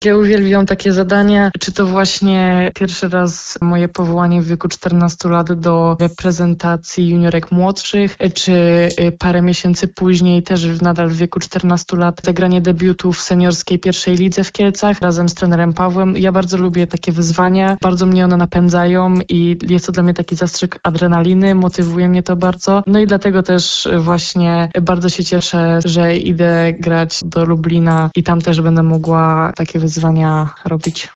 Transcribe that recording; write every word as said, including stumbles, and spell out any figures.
Ja uwielbiam takie zadania, czy to właśnie pierwszy raz moje powołanie w wieku czternastu lat do reprezentacji juniorek młodszych, czy parę miesięcy później też nadal w wieku czternastu lat zagranie debiutu w seniorskiej pierwszej lidze w Kielcach razem z trenerem Pawłem. Ja bardzo lubię takie wyzwania, bardzo mnie one napędzają i jest to dla mnie taki zastrzyk adrenaliny, motywuje mnie to bardzo. No i dlatego też właśnie bardzo się cieszę, że idę grać do Lublina i tam też będę mogła takie wyzwania robić.